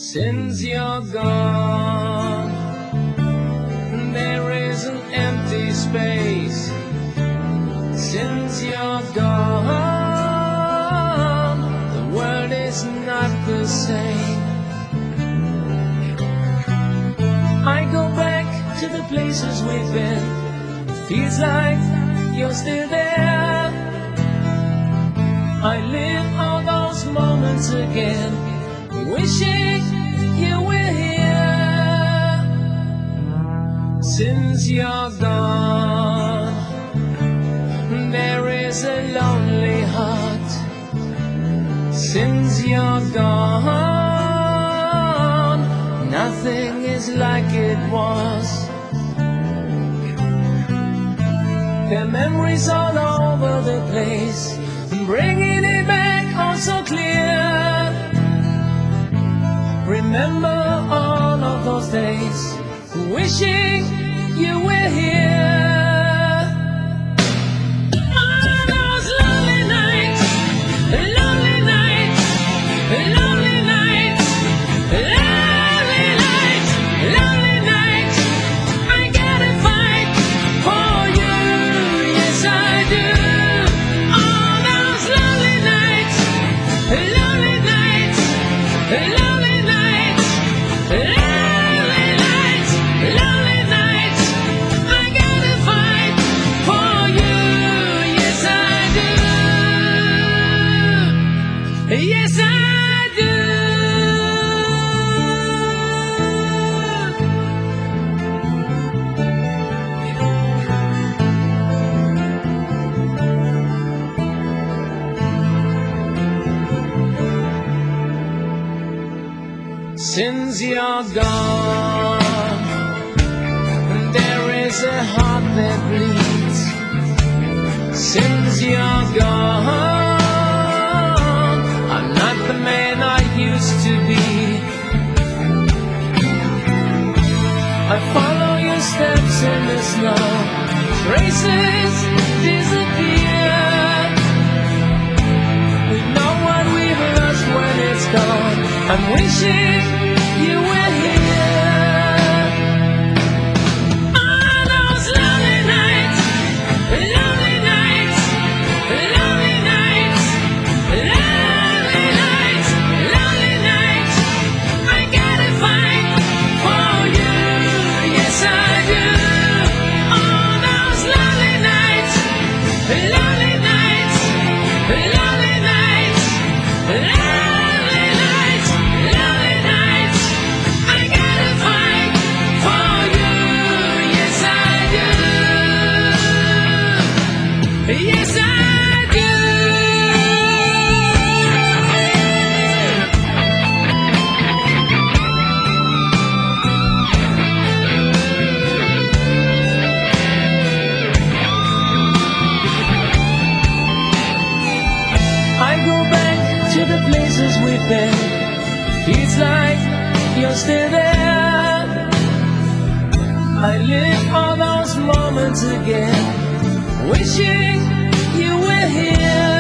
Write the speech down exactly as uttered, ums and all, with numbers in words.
Since you're gone, there is an empty space. Since you're gone, the world is not the same. I go back to the places we've been. Feels like you're still there. I live all those moments again, wishing you were here. Since you're gone, there is a lonely heart. Since you're gone, nothing is like it was. There are memories all over the place, bringing it back all so clear. Remember all of those days, wishing you were here. All those lonely nights, lonely nights, lonely nights, lonely nights, lonely nights. I gotta fight for you, yes I do. All those lonely nights, lonely nights, lonely nights, lonely nights, lonely nights. I gotta fight for you, yes I do. Yes I do. Since you're gone, there is a heart that bleeds. Since you're gone, I'm not the man I used to be. I follow your steps in the snow, traces disappear. We know what we've lost when it's gone. I'm wishing you were here. All those lonely nights, lonely nights, lonely nights, lonely nights, lonely nights. I gotta fight for you, yes I do. All those lonely nights, lonely nights, lonely nights, lonely nights. Yes, I do. I go back to the places we've been. Feels like you're still there. I live all those moments again, wishing you were here.